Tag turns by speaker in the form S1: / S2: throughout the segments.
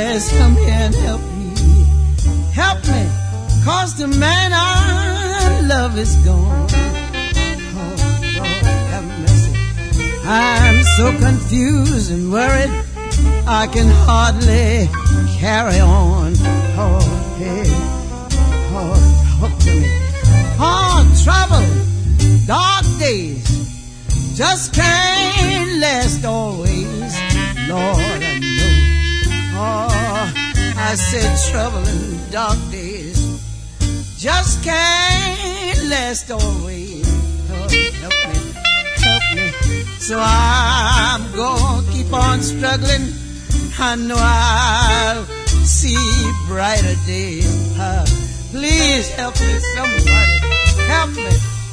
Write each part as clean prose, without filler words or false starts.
S1: Yes, come here and help me. Help me, 'cause the man I love is gone. Oh, Lord, have mercy. I'm so confused and worried, I can hardly carry on. Oh, hey, oh, talk to me. Oh, trouble, dark days just can't last always. Lord, I know. Oh, I said trouble and dark days just can't last always. Lord, help me, help me. So I'm gonna keep on struggling. I know I'll see brighter days. Please help me, somebody, help me.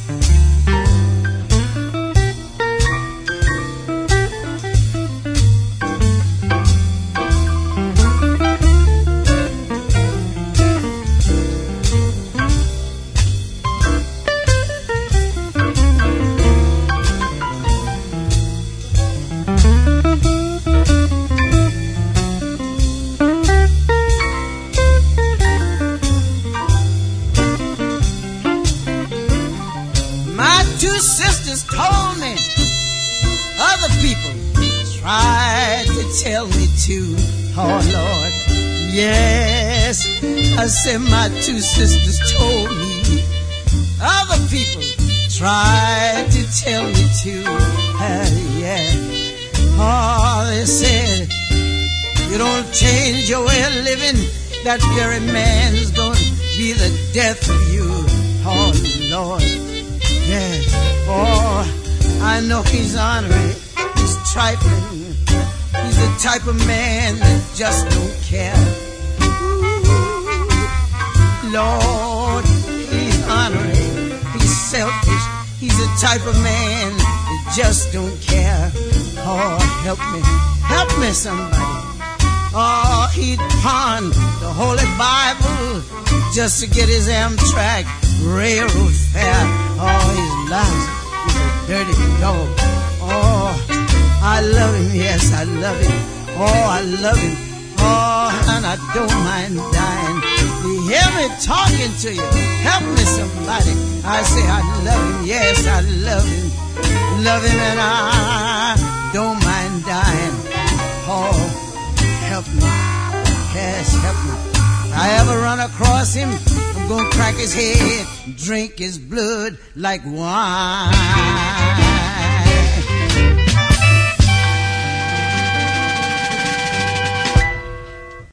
S1: Tell me to, oh Lord, yes, I said my two sisters told me, other people tried to tell me to, yeah, oh, they said, you don't change your way of living, that very man's gonna be the death of you, oh Lord, yes, oh, I know he's honoring, he's trifling. He's the type of man that just don't care. Ooh, Lord, he's honoring, he's selfish. He's the type of man that just don't care. Oh, help me somebody. Oh, he'd pawn the Holy Bible just to get his Amtrak railroad fare. Oh, he's lousy, he's a dirty dog. Oh, I love him, yes, I love him. Oh, I love him. Oh, and I don't mind dying. You hear me talking to you. Help me, somebody. I say I love him, yes, I love him. Love him and I don't mind dying. Oh, help me. Yes, help me. If I ever run across him, I'm gonna crack his head, drink his blood like wine.